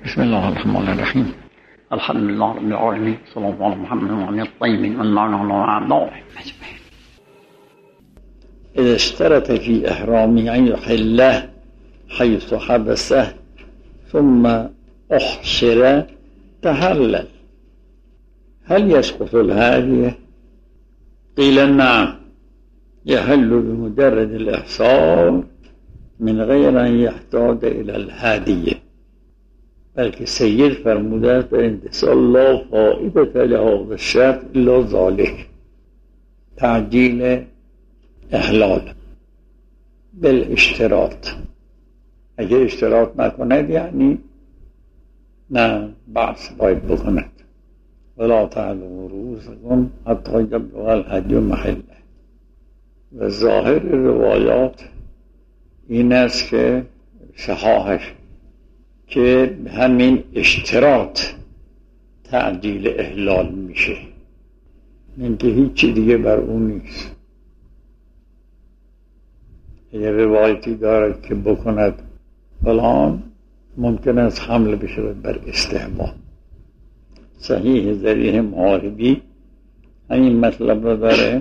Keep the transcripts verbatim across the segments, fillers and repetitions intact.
بسم الله الرحمن الرحیم. الحمد لله رب العالمین، صلی الله علی محمد و علی الطیبین و المعنى وعلا. اذا اشترط في احرامه ان يحله حيث حبسه ثم احصر تحلل، هل يسقط الهادي؟ قيل نعم، يحل بمجرد الاحصار من غیر ان يحتاج الى الهادیه. بلکه سید فرموده است در انتصال لا فائده لهذا الشرط الا ذلك، تعجیل احلال بالاشتراط. اگر اشتراط نکند یعنی نه بحث باید بکند. ولا تعلقوا رؤوسکم حتی یبلغ الهدی محله. و ظاهر روایات این است که صحاحش که همین اشتراط تعجیل احلال میشه، این که هیچی دیگه بر اون نیست. اگر روایتی دارد که بکند فلان، ممکن است حمل بشه بر استحباب. صحیح ذریح معاربی همین مطلب رو داره،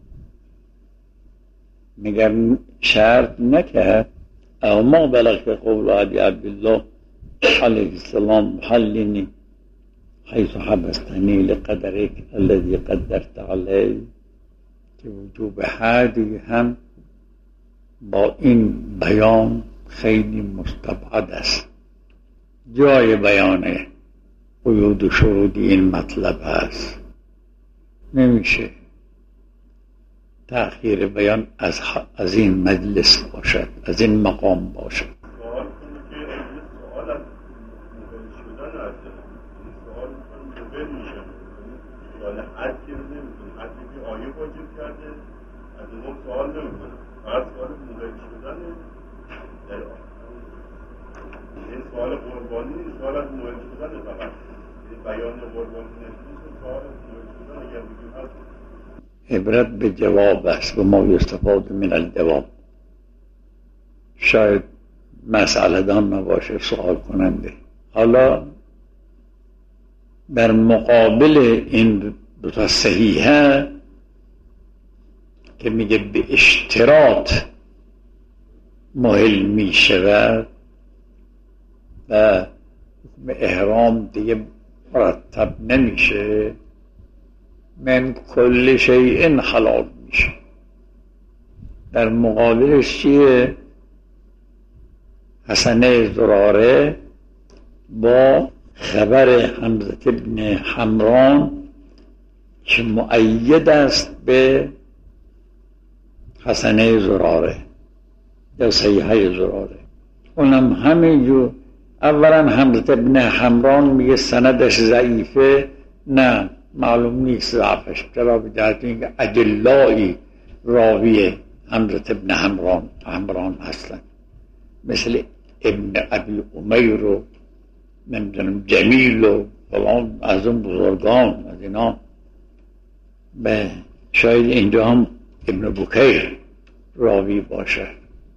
مگر شرط نکرد او ما بلغت قول عبی عبدالله علیه السلام حلنی حیث حبستنی لقدرک الذي قدرت علیه، که وجوب حدی هم با این بیان خیلی مستبعد است. جای بیان قیود و شروط این مطلب است، نمیشه تأخیر بیان از, از این مجلس باشد، از این مقام باشد. سوال قربانی سوال از مهم شدن فقط بیان قربانی نیست، سوال مهم شدن اگر بگیم هست. عبرت به جواب است و ما یستفاد من الجواب. شاید مسئله دان نباشه سوال کننده. حالا در مقابل این دو تا صحیحه که میگه به اشتراط محل می شود و حکم احرام دیگه مرتب نمیشه، من کل شیء حلال میشه. در مقابلش چیه؟ حسنه زراره با خبر حمزه ابن حمران که مؤید است به حسنه زراره یا صحیحه زراره. اونم همینجور. اولا حمزه ابن حمران میگه سندش ضعیفه، نه معلوم نیست ضعفش، چرا به جهت اینکه ادلایی راوی حمزه ابن حمران حمران هستن، مثل ابن ابی امیر و نمیدونم جمیل و فلان از اون بزرگان از اینا. به شاید اینجا هم ابن بکیر راوی باشه،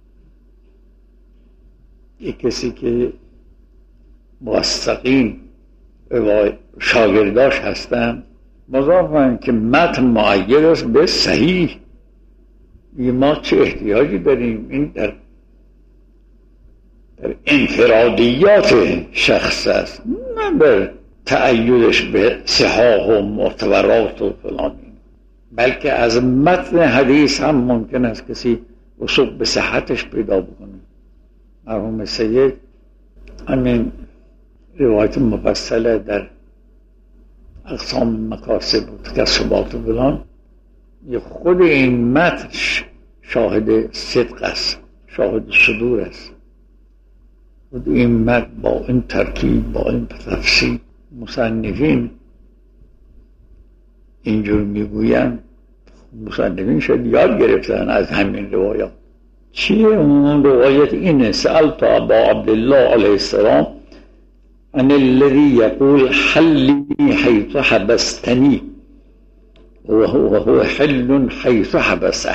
یک کسی که موثقین شاگرداش هستن، مضافن که متن معید است به صحیح. ما چه احتیاجی داریم؟ این در در انفرادیات شخص است، نه در تأییدش به صحاح و معتبرات و فلان، بلکه از متن حدیث هم ممکن است کسی وثوق به صحتش پیدا بکنه. مرحوم سید همین روایت مفصله در اقسام مکاسب و تکسبات و فلان، خود این متن شاهد صدق است، شاهد صدور است. خود این متن با این ترکیب، با این تفصیل، مصنفین اینجور میگوین، مصنفین شاید یاد گرفتن از همین روایات. چیه اون روایت؟ اینه: سألت ابا عبدالله علیه السلام عن الذي يقول حلني حيث حبستني وهو هو حل حيث حبسه،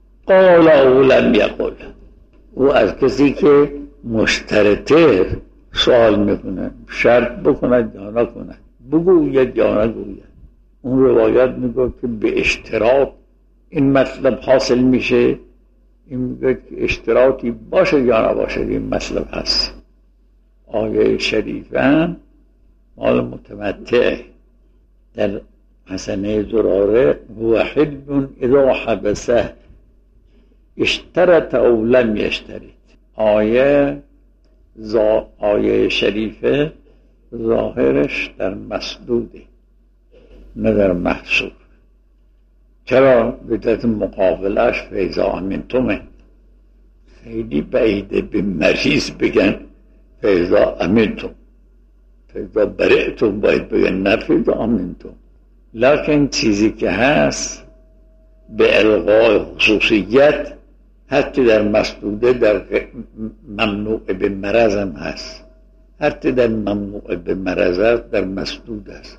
قال او لم يقل. و از کسی که مشترطه سوال میکنه شرط بکند یا نکند، بگوید یا نگوید. اون روایت میگه که به اشتراط این مطلب حاصل میشه، این میگه که اشتراطی باشه یا نباشه این مطلب هست. آیه شریفه هم مال متمتع در حسنه زراره هو حل اذا حبسه اشترط او لم یشترط. آیه زا آیه شریفه ظاهرش در مسدوده نه در محصور. چرا؟ به جهت مقابلش فیضا امنتمه. خیلی بعیده به مریض بگن فیضا امنتم، فیضا برئتم باید بگن نه فیضا امنتم. لکن چیزی که هست به الغای خصوصیت حتی در مسدوده در ممنوع به مرض هم هست، حتی در ممنوع به مرض هست در مسدود است.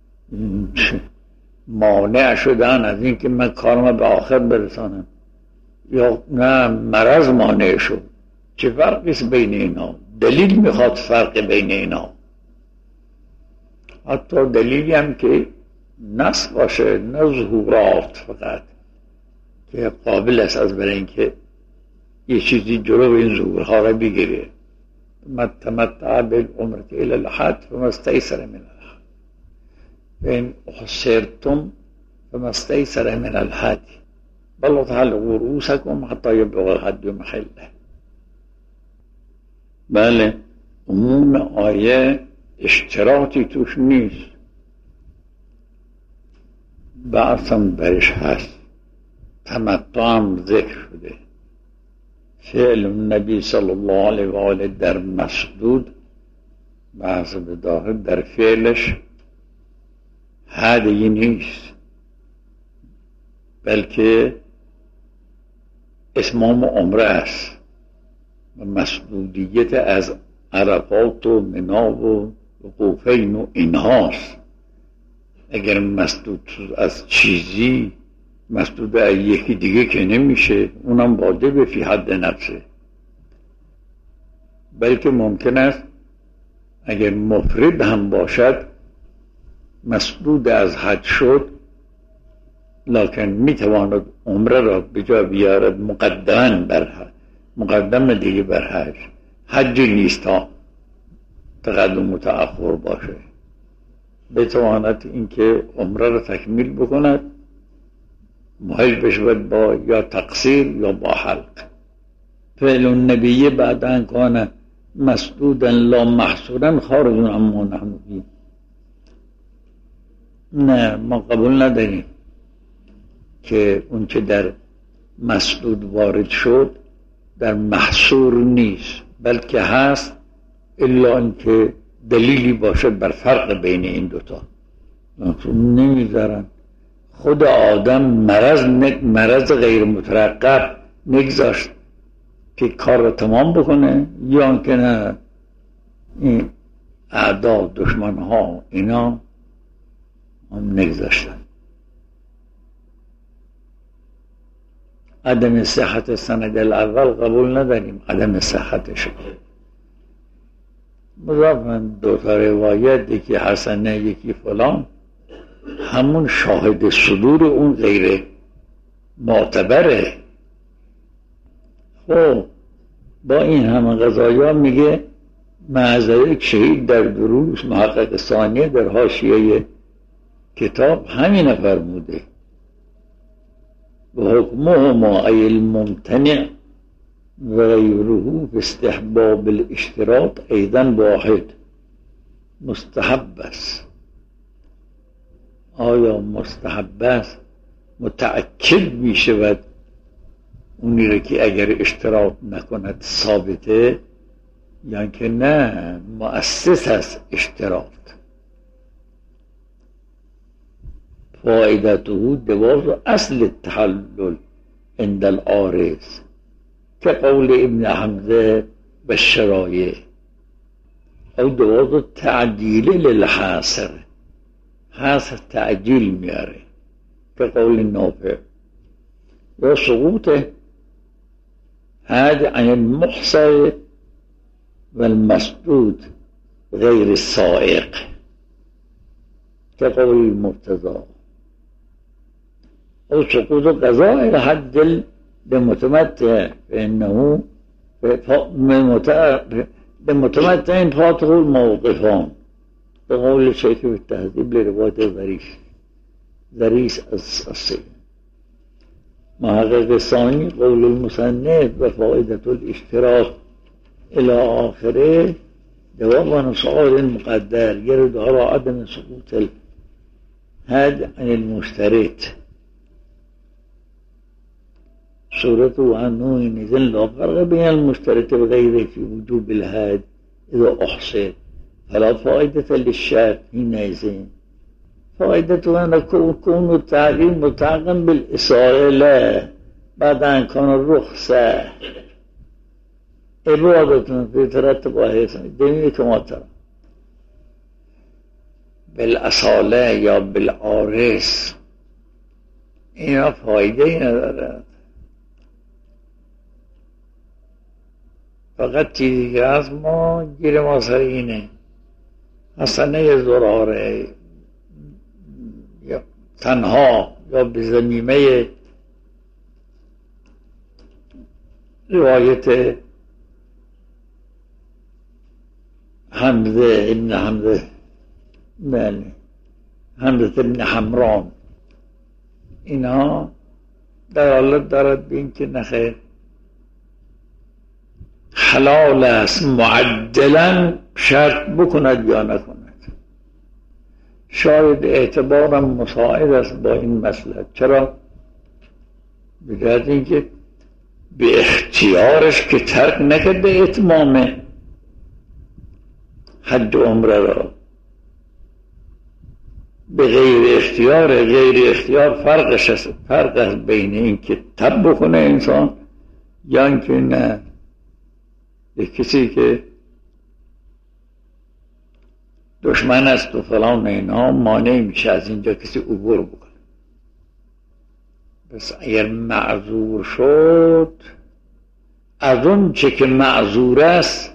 مانع شدن از این که من کارم به آخر برسانم یا نه مرض مانع شد. چه فرقیست بین اینا؟ دلیل میخواد فرق بین اینا. حتی دلیلی هم که نص باشه نه ظهورات فقط که قابل است از برای اینکه یه چیزی جلو این ظهورها را بگیره. تمتع بالعمرة الى الحج فما استيسر من الحج فإن أحصرتم فما استيسر من الحج بل تعلقوا رؤوسكم حتى يبلغ الحج محله. بله عموم آیه اشتراطی توش نیست، بعضم برش هست. تمتع هم ذکر شده. فعل النبی صلی الله علیه و آله در مسدود بعض به داخل در فعلش هدیه نیست، بلکه اسمام عمره است و مسدودیت از عرفات و منا و وقوفین و اینهاست. اگر مسدود از چیزی مسدود از یکی دیگه که نمیشه، اونم واجب فی حد نفسه. بلکه ممکن است اگر مفرد هم باشد مسدود از حج شد، لکن میتواند عمره را به جا بیارد مقدم بر حج، مقدم دیگه بر حج. حج نیست تا تقدم و تأخر باشه، بتواند اینکه عمره را تکمیل بکند، محل بشود با یا تقصیر یا با حلق. فعل النبی بعد ان کان مسدودا لا محصورا خارج عما نحن فیه. نه ما قبول نداریم که اون که در مسدود وارد شد در محصور نیست، بلکه هست الا اینکه دلیلی باشد بر فرق بین این دوتا. نمیذارن خود آدم مرض مرض غیر مترقب نگذاشت که کار را تمام بکنه، یا که نه این اعدا دشمن ها اینا هم نگذاشتن. عدم صحت سند الاول قبول نداریم، عدم صحتش مضافاً دو تا روایت، یکی حسنه یکی فلان، همون شاهد صدور اون غیر معتبره. خب با این همه قضایا میگه معذر یک شهید در دروس محقق ثانیه در حاشیه کتاب همین فرموده و حکمه ما ای الممتنع و غیره في استحباب الاشتراط ایضا واحد. مستحب است. آیا مستحب است متأکد می شود اونی را که اگر اشتراط نکند ثابته، یا که نه مؤسس است اشتراط؟ فائدته جواز اصل التحلل عند العارض که قول ابن حمزه و الشرایع، او جواز تعجیل للحاصر، حاصر تعجیل میاره که قول نافع، و سقوط هذا عن المحصر و المسدود غیر السائق كقول المرتضى أو سقوط قضاء إلى حد المتمتع فإنه لمتمتع فاته الموقفان بقول الشيخ في التهذيب لرواية ذريس ذريس الصيغ. محقق الثاني قول المصنف وفائدة الاشتراك إلى آخره جواب عن سؤال مقدر يرد على عدم سقوط الهاد عن المشترك صورته أنه نزل لا فرق بين المشترك وغيره في وجوب الهاد إذا أحصل فلا فائدة للشرط حينئذ. فائدته أن يكون التعليم متعلقا بالإصارة لا بعد أن كان الرخصة إبادة في ترتب وحيث ديني كما ترى بالأصالة یا بالعارض اینا فایده ای ندارد. فقط چیزی که از ما گیر ما سر اینه حسنه زراره یا تنها یا به ضمیمه روایت حمزه ابن حمزه بله حمزه ابن حمران اینها دلالت دارد به این که نخیر حلال است معدلا شرط بکند یا نکند. شاید اعتبارم مساعد است با این مسئله. چرا؟ بجهت اینکه به اختیارش که ترک نکرد به اتمام حج عمره را به غیر اختیار غیر اختیار فرقش است. فرق است بین این که تب بکنه انسان یا اینکه نه. یک کسی که دشمن است و فلان اینا مانع میشه از اینجا کسی عبور بکنه. پس اگر معذور شد از اون چه که معذور است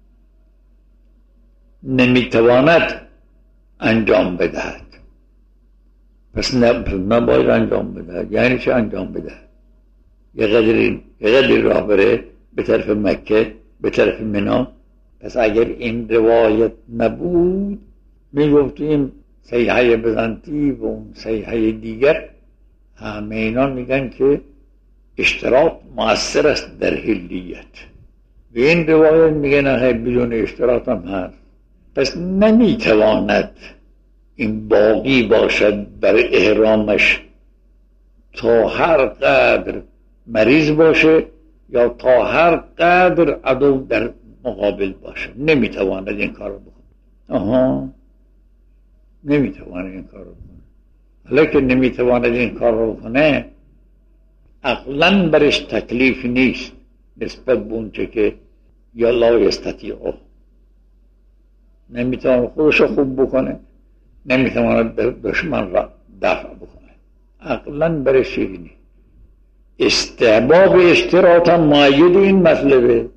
نمیتواند انجام بدهد. پس نباید انجام بدهد. یعنی چه انجام بدهد؟ یه قدری یه قدری راه بره به طرف مکه به طرف منا. پس اگر این روایت نبود میگفتیم صحیحه بزنطی و اون صحیحه دیگر همه اینا میگن که اشتراط مؤثر است در حلیت. به این روایت میگن نه بدون اشتراط هم هست. پس نمیتواند این باقی باشد بر احرامش تا هر قدر مریض باشه یا تا هر قدر عدو در مقابل باشه. نمیتواند این کار رو بکنه. آها نمیتواند این کار رو بکنه. حالا که نمیتواند این کار رو بکنه عقلاً برش تکلیف نیست نسبت به اون چه که یا لا یستطیعه. نمیتواند خودش خوب بکنه نمیتواند دشمن را دفع بکنه. عقلاً برش چیزی نیست. استحباب اشتراط هم مؤید این مطلبه.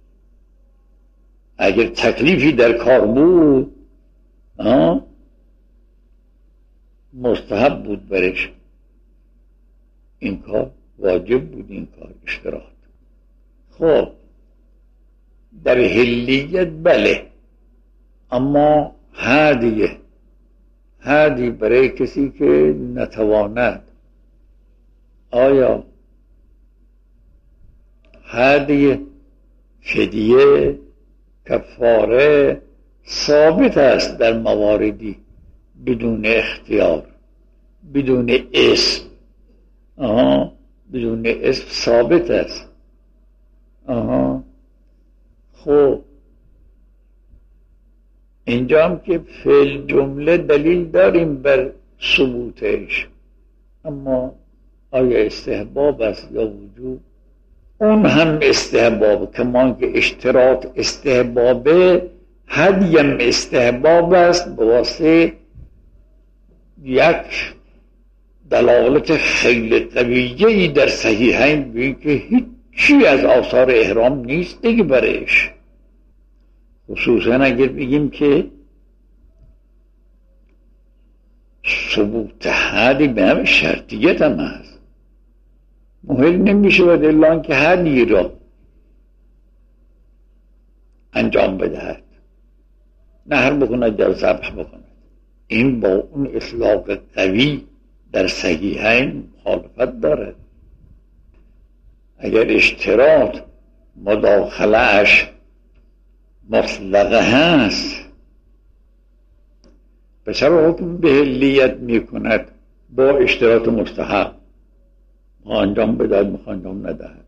اگر تکلیفی در کار بود آه مستحب بود برش این کار، واجب بود این کار اشتراط. خب در حلیت بله، اما هدیه هدی برای کسی که نتواند آیا هدیه فدیه کفاره ثابت است در مواردی بدون اختیار بدون اسم. آها بدون اسم ثابت است. آها خب اینجا هم که فعل جمله دلیل داریم بر ثبوتش، اما آیا استحباب است یا وجوب؟ اون هم استحباب، کمان که اشتراط استحبابه هدیم استحباب است به واسه یک دلالت خیلی قویه‌ای در صحیحین بگیم که هیچی از آثار احرام نیست دیگه برش. خصوصا اگر بگیم که ثبوت حدی به همه شرطیت هم هست، محل نمیشه و دلان که حدی را انجام بدهد، نهر بکند یا ذبح بکند. این با اون اطلاق قوی در صحیحین مخالفت دارد. اگر اشتراط مداخلهش مطلقه هست، به چرا حکم به حلیت می کند با اشتراط مستحب؟ ما انجام بدهد، ما انجام ندهد.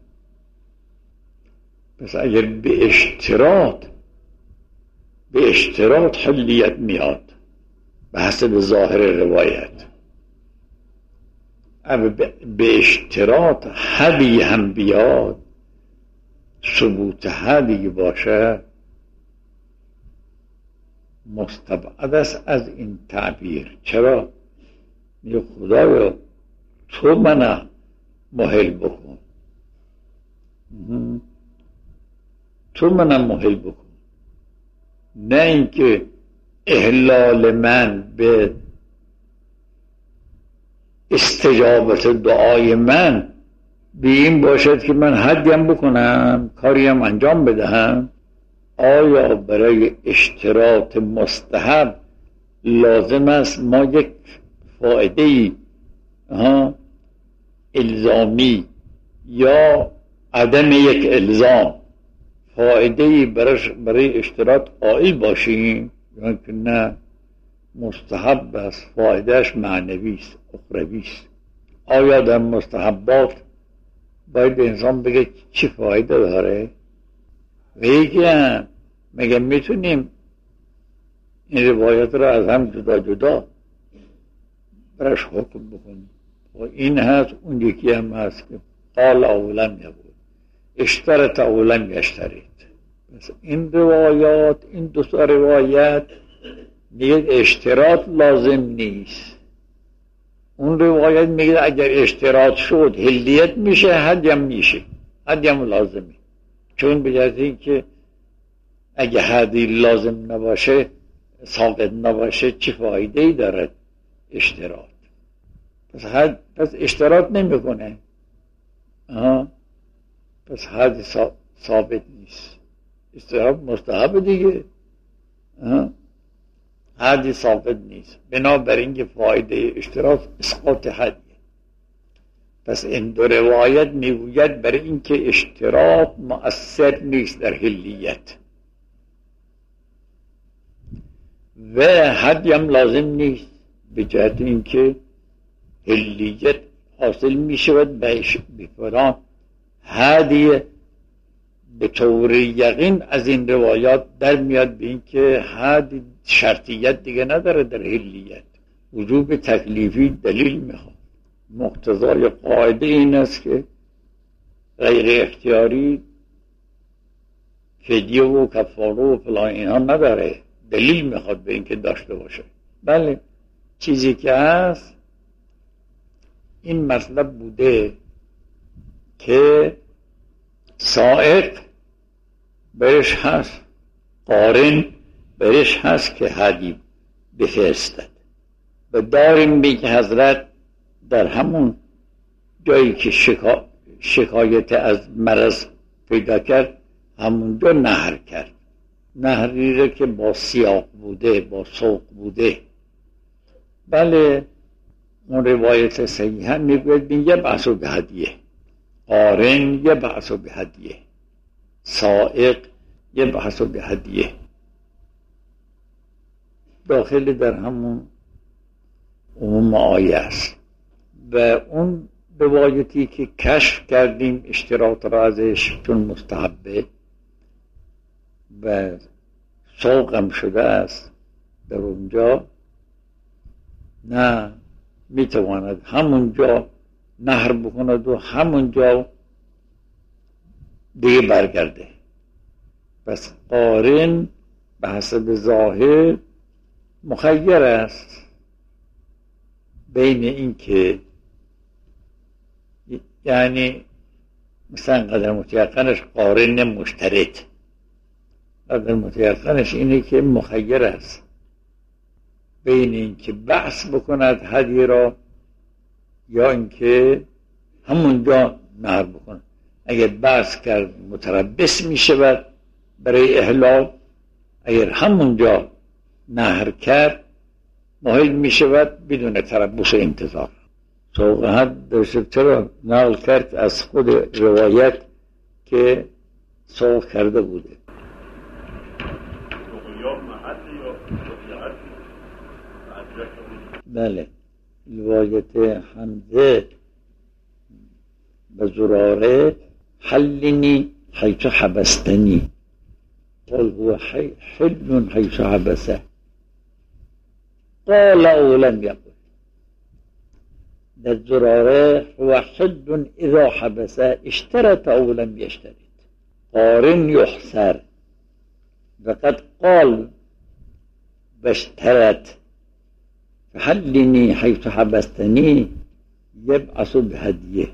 پس اگر به اشتراط به اشتراط حلیت میاد به حسب ظاهر روایت، اما به اشتراط حدی هم بیاد، ثبوت حدی باشه، مستبعد است از این تعبیر. چرا؟ میگه خدایا تو منو محل بکن، تو منو محل بکن، نه اینکه احلال من به استجابت دعای من به این باشد که من حدیم بکنم، کاریم انجام بدهم. آیا برای اشتراط مستحب لازم است ما یک فائده ها الزامی یا عدم یک الزام فائده برای اشتراط قائل باشیم؟ یا که نه، مستحب است، فایدهش معنوی است، اخروی است. آیا در مستحبات باید انسان بگه چی فایده داره؟ و یکی هم مگه میتونیم این روایت را از هم جدا جدا برش حکم بکنیم؟ و این هست. اون یکی هم هست که قال اولا یبود اشترط اولا یشترید. پس این روایات، این دو تا روایت میگه اشتراط لازم نیست. اون روایت میگه اگر اشتراط شد حلیت میشه، حدیم میشه، حدیم لازمی. چون بجرد این که اگه حدی لازم نباشه، ساقط نباشه، چی فایده ای دارد اشتراط؟ پس حد پس اشتراط نمیکنه، آها، پس حد ثابت نیست. اشتراط مستحب دیگه، آها، حدی ثابت نیست. بنابراین که فایده اشتراط اسقاط حدیه. پس این دو روایت میگوید برای اینکه اشتراط مؤثر نیست در حلیت و حدی هم لازم نیست، به جهت اینکه حلیت حاصل میشود به فلان حدی. به طور یقین از این روایات در میاد به اینکه حد شرطیت دیگه نداره در حلیت. وجوب تکلیفی دلیل میخواد. مقتضای قاعده این است که غیر اختیاری فدیه و کفاره و فلان اینها نداره، دلیل میخواد به اینکه داشته باشه. بله، چیزی که هست این مطلب بوده که سائق برش هست، قارن برش هست که حدی بفرستد و داریم بی که حضرت در همون جایی که شکا... شکایت از مرض پیدا کرد همونجا نهر کرد، نهری را که با سیاق بوده، با سوق بوده. بله، اون روایت صحیحا میگوید یه بحثو به هدیه، قارن یه بحثو به هدیه، سائق یه بحثو به هدیه، داخل در همون عموم آیه است. و اون روایتی که کشف کردیم اشتراط را ازش چون مستحبه و سوقم شده است، در اونجا نه میتواند همونجا نهر بکند و همونجا دیگه برگرده. پس قارن به حسب ظاهر مخیر است بین این که یعنی مثلا قدر متیقنش قارن مشترط، قدر متیقنش اینه که مخیر است بین اینکه بحث بکند هدیه را یا اینکه همونجا نهر بکند. اگر بحث کرد متربص می شود برای احلال، اگر همونجا نهر کرد محل می شود بدون تربص و انتظار. سوق حد درست را نقل کرد از خود روایت که سوق کرده بوده. بله، روایت حمزه به زراره حلنی حیث حبستنی قال هو حل حیث حبسه قال او لم یقل. در زراره هو حل اذا حبسه اشترط او لم یشترط قارن یحسر وقد قال باشترط فحلني حيث حبستني يبعث بهديه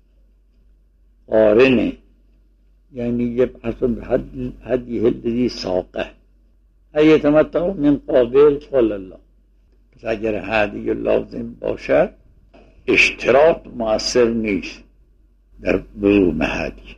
قارنه يعني يبعث بهديه الذي ساقه أي يتمتع من قابل قال الله. پس اگر هدیه لازم باشد اشتراط مؤثر نیست در لزوم هدیه.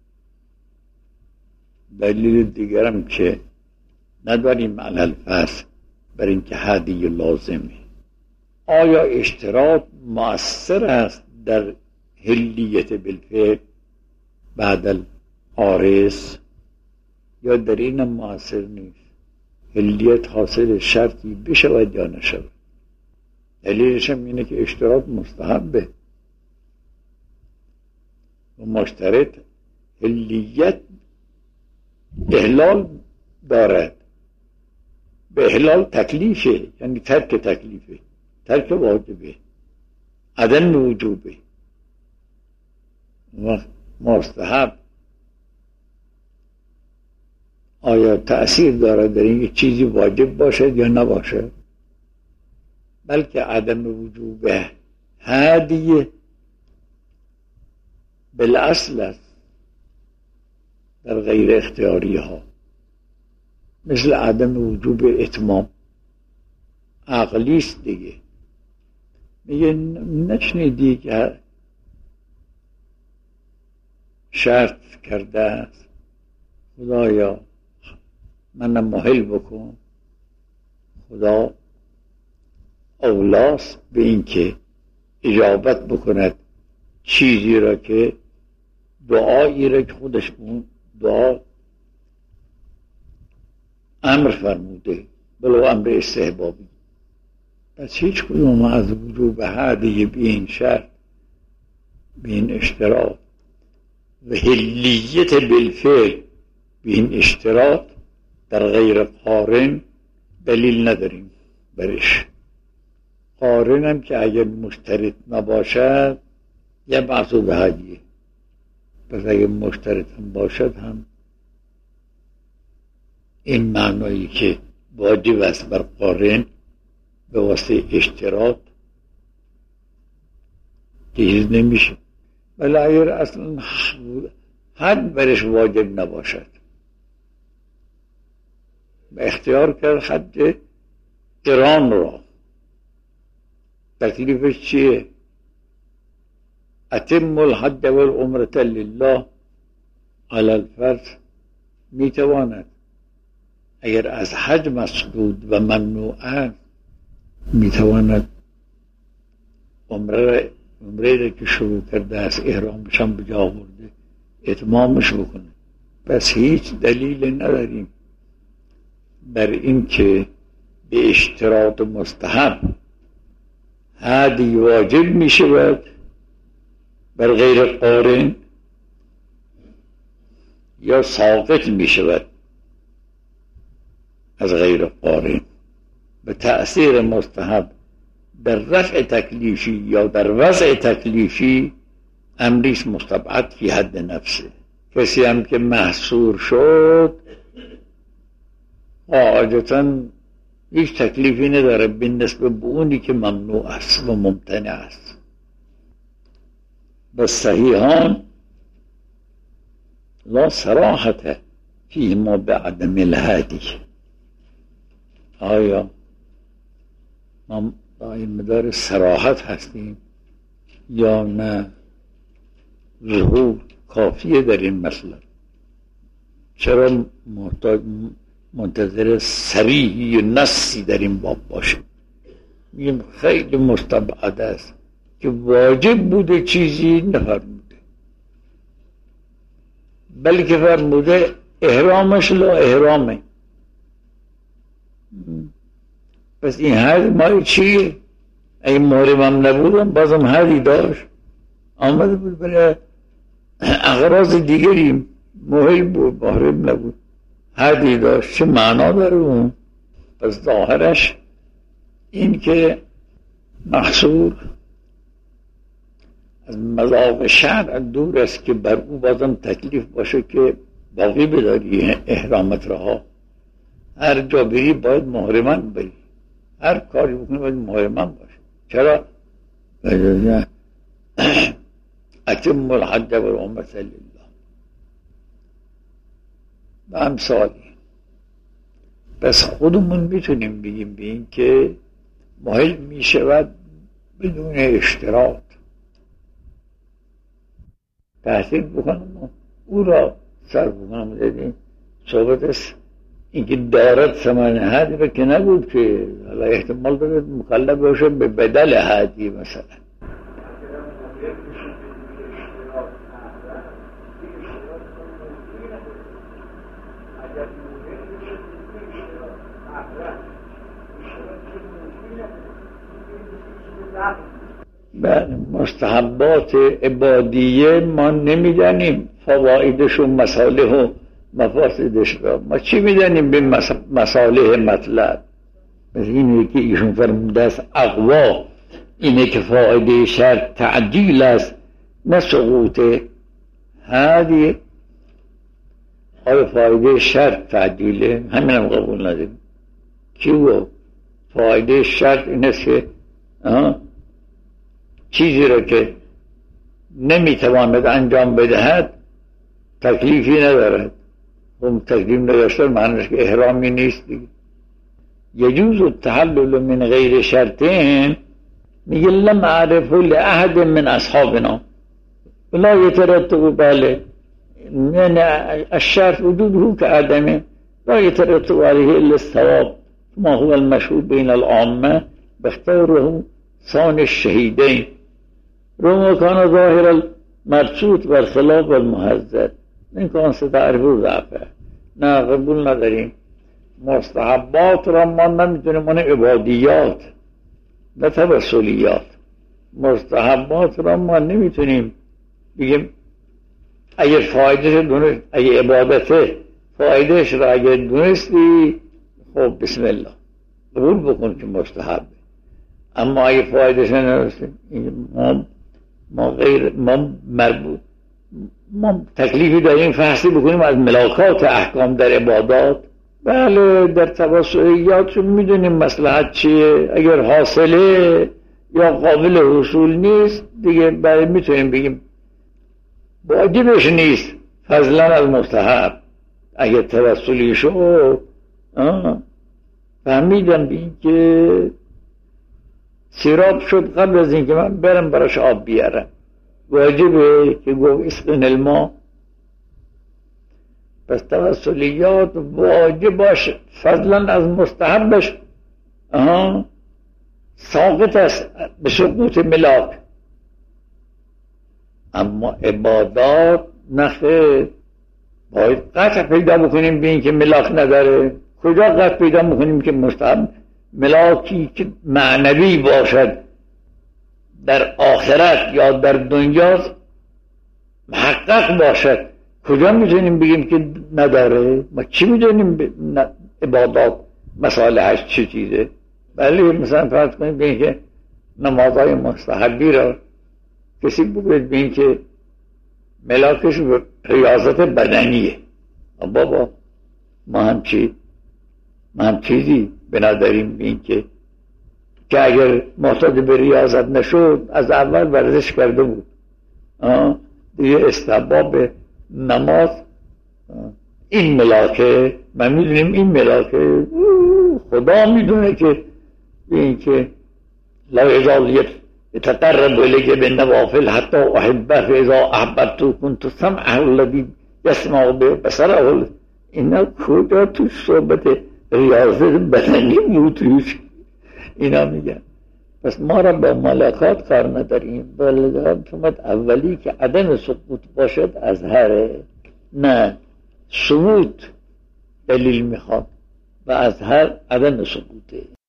دلیل دیگرم که نداریم علی الفرض بر اینکه هدیه لازمه. آیا اشتراط مؤثر است در حلیت بالفعل بعد العارض یا در این مؤثر نیست؟ حلیت حاصل شرطی بشود یا نشود؟ دلیلش هم اینه که اشتراط مستحبه و مشترط حلیت احلال دارد. به احلال تکلیفه، یعنی ترک تکلیفه، ترک واجبه، عدم وجوبه. و مستحب آیا تأثیر دارد در این چیزی واجب باشد یا نباشد؟ بلکه عدم وجوبه هدیه بالاصل است در غیر اختیاری ها، مثل عدم وجوب اتمام عقلی است دیگه. میگه نشنیدی که شرط کرده است خدایا من محل بکن؟ خدا اولاست به این که اجابت بکند چیزی را که دعایی را که خودش اون دعا امر فرموده، بلو امر استحبابی. پس هیچ کدوم از وجوب هدیه به این شرط، به این اشتراط و حلیت بالفعل به این اشتراط در غیر قارن دلیل نداریم برش. قارن هم که اگر مشترط نباشد یه بحثو به هدیه، پس اگر مشترط هم باشد هم این معنایی که واجب است بر قارن به واسطه اشتراط چیز نمیشه. ولی اگر اصلا حد برش واجب نباشد به اختیار کرد حد قران را، تکلیفش چیه؟ اتم الحج والعمرة لله علی الفرض. میتواند اگر از حج مسدود و ممنوعه میتواند عمره عمره را که شروع کرده است احرامش هم بجا آورده اتمامش بکنه. پس هیچ دلیل نداریم بر این که به اشتراط مستحب هدی واجب می شود بر غیر قارن یا ساقط می شود از غیر قارن. به تأثیر مستحب در رفع تکلیفی یا در وضع تکلیفی امریست مستبعد فی حد نفسه. کسی هم که محصور شد قاعدتاً هیچ تکلیفی نداره بالنسبه به اونی که ممنوع است و ممتنع است. بس صحیحان لا صراحته فی ما به عدم الهدی. آیا ما با این مدار صراحت هستیم یا نه ظهور کافیه در این مسئله؟ چرا محتاج منتظر صریحی و نصی در این باب باشه؟ میگیم خیلی مستبعد است که واجب بوده چیزی نفرموده، بلکه فرموده احرامش لا احرامه. پس این حد مای چیه؟ اگه محرمم نبودم بازم حدی داشت، آمده بود برای اغراض دیگری، محرم بود محرم نبود، حدی داشت، چه معنا داره اون؟ پس ظاهرش این که محصول از مذاق شرع دور است که بر او بازم تکلیف باشه که باقی بداری احرامت رها. هر جا بری باید محرمان بری، هر کاری بکنی باید محرمان باشه. چرا؟ اتم الحج والعمرة لله و امثالی. پس خودمون میتونیم بگیم به این که محل میشود بدون اشتراط، تحصیل بکنم او را صرف بکنم. دیدیم صحبت است اینکه دارد ثمن حدی را که نبود که حالا احتمال دارد مکلف باشه به بدل حدی مثلا. بله، مستحبات عبادیه ما نمیدانیم فوائدش و مصالح و مفاسدش را. ما چی میدانیم به مصالح مطلب؟ مثل اینه که ایشون فرموده است اقوا اینه که فایده شرط تعجیل است نه سقوط هدی. آیا فایده شرط تعجیله؟ همین هم قبول نداریم. کی گفت؟ فایده شرط این است که چیزی را که نمیتواند انجام بدهد تکلیفی ندارد. اون تکلیف نداشتن معنیش که احرامی نیست دیگه. یجوز التحلل من غیر شرطین، میگه لم اعرف لأحد من اصحابنا ولا يترتب بله من الشرط وجوده كعدمه لا يترتب عليه الا الثواب ما هو المشهور بين العامه باختاره ثاني الشهيدين رغم كان ظاهر المرصود والخلاف والمهذب این کان ستعرفو ضعفه. نه قبول نداریم. مستحبات را ما نمیتونیم اون عبادیات نه توسلیات. مستحبات را ما نمیتونیم بگیم اگر فایدهش دونست، اگر عبادته فایدهش را اگر دونستی خب بسم الله قبول بکن که مستحبه. اما اگر فایدهش ندونستی ما ما غیر ما مربوط ما تکلیفی داریم فحصی بکنیم از ملاکات احکام در عبادات. بله در توسلیات میدونیم مصلحت چیه، اگر حاصله یا قابل حصول نیست دیگه بله میتونیم بگیم واجبش نیست فضلا از مستحب. اگر توسلی شد فهمیدم بین که سیراب شد قبل از اینکه من برم براش آب بیارم واجبه که گفت اسقن الماء. پس توسلیات واجب باشه فضلا از مستحبش آها ساقط است به سقوط ملاک. اما عبادات نخیر باید قطع پیدا بکنیم به این که ملاک نداره. کجا قطع پیدا بکنیم که مستحب ملاکی که معنوی باشد در آخرت یا در دنیا محقق باشد کجا میتونیم بگیم که نداره؟ ما چی میدونیم عبادات مصالحش چی چیزه؟ ولی مثلا فرض کنیم به این که نمازهای مستحبی را کسی بگوید به این که ملاکش ریاضت بدنیه. بابا ما هم چی؟ ما هم چیزی بناداریم به این که که اگر محتاج به ریاضت نشد از اول ورزش کرده بود دیگه استحباب نماز این ملاکه ما میدونیم این ملاکه خدا میدونه که این که لا یزال یتقرب الیه بالنوافل حتی احبه فاذا احببته كنت سمعه الذی یسمع به بصره. اینا کجا تو صحبت ریاضت بدنی بود اینا میگن. پس ما را با ملاکات کار نداریم، بلکه اولی که عدم سقوط باشد اظهره، نه ثبوت دلیل میخواد و اظهر عدم سقوطه.